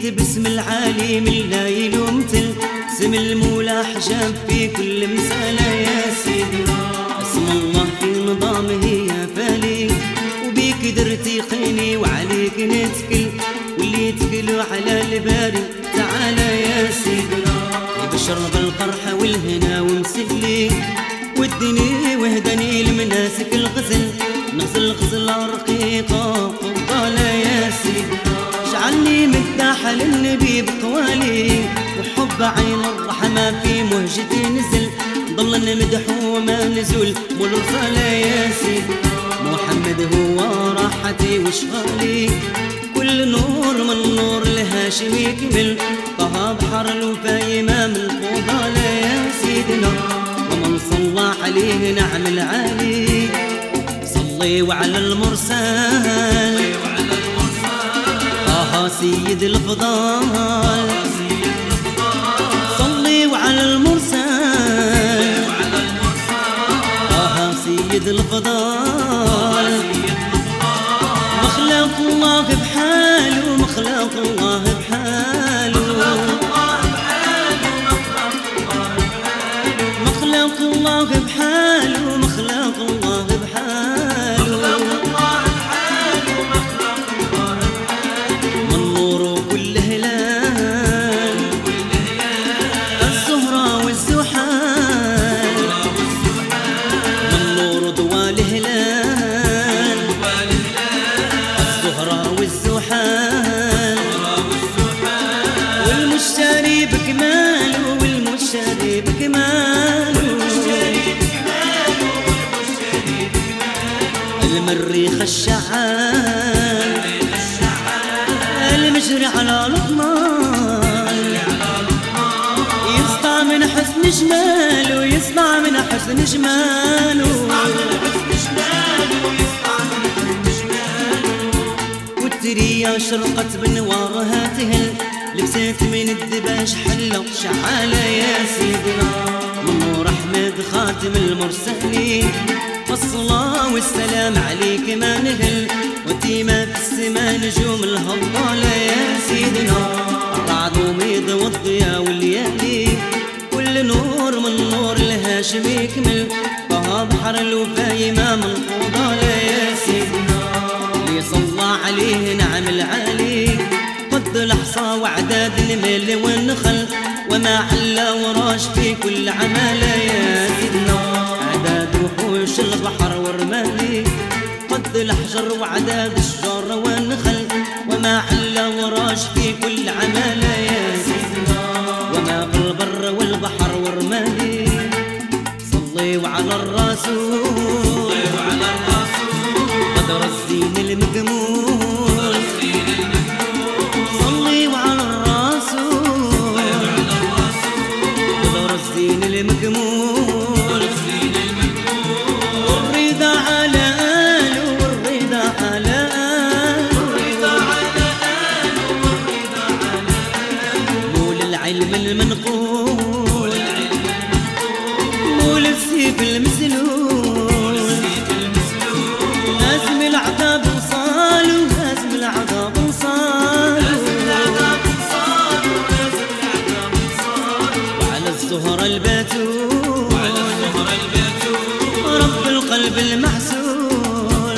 جيت باسم العالي من لا يلومتل، اسم المولى حجاب في كل مسألة يا سيدي. اسم الله في نظامه يا فالي، وبيك درتي قيني وعليك نتكل، واللي يتكلوا على الباري تعالى يا سيدي. يبشر بالفرحة والهنا ومسلي، ودني وهدني المناسك الغزل، نغزل غزلة رقيقة وفضالة يا سيدي. اجعلني مداحة للنبي بقوالي، وحب عين الرحمة في مهجتي نزل، ضل نمدح وما نزول والرسالة يا سيدي. محمد هو راحتي وشغالي، كل نور من نور الهاشمي يكمل، طه بحر الوفا إمام الفضالة يا سيدنا. ومن صلى عليه نعم العالي، صلي وعلى المرسل طه سيد الفضال، صلي وعلى المرسل طه سيد الفضال. مخلوق الله بحاله، مخلوق الله بحاله، مخلوق الله بحاله، مخلوق الله بحاله، من نور كل هلال، الزهرة والزحال، من نور ضوى الهلال، الزهرة والزحال، والمشتري بكماله، والمشتري بكماله، المريخ الشعال، المجري على لطمان، يسطع من حسن جماله، يسطع من حسن جماله، والتريا شرقت بنوارها تهل، لبست من الدباش حلة شعالة يا سيدنا. من نور أحمد خاتم المرسلين، الصلاة والسلام عليك ما نهل، وتيمة في السما نجوم الهضالة يا سيدنا. الرعد وميض والضياء والليالي، كل نور من نور الهاشم يكمل، طه بحر الوفا إمام الفضالة يا سيدنا. اللي صلى عليه نعم العالي، قد الأحصى وعداد الميل والنخل، وما علا وراش في كل عمالة يا سيدنا. عداد وحوش البحر ورمالي، قد الحجر وعداد الشجر والنخل، وما علا وراش في كل عمالة يا سيدنا. وما في البر والبحر ورمالي، صلي وعلى الرسول قدر الزين المقمول، صلي وعلى الرسول قدر الزين المقمول، والرضا على آله، والرضا على آله، مول العلم المنقول، مول السيف المسلول، لازم العذاب وصاله، لازم العذاب وصاله، وعلى الزهر البتول، رب القلب المحسول،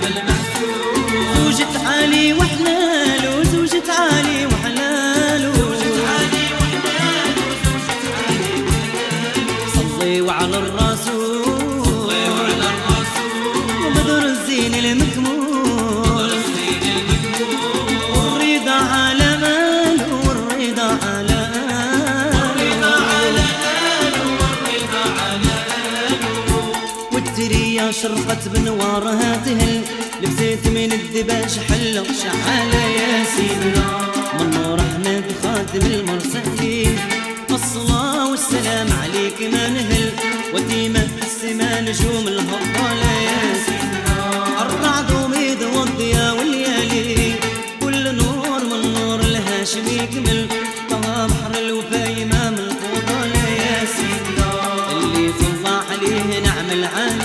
زوجة علي وحلاله، زوجة علي وحلاله، صلي وعلى الرسول وبدر الزين المكمول، والرضا على ماله، والرضا على والتريا شرقت بنوارها تهل، لبست من الدباش حلة شعالة يا سيدنا. من نور أحمد خاتم المرسلين، الصلاة والسلام عليك ما نهل، وتيمة في السما نجوم الهضالة يا سيدنا. الرعد وميض والضياء والليالي، كل نور من نور الهاشم يكمل، طه بحر الوفا إمام الفضالة يا سيدنا. اللي صلى عليه نعم العالي،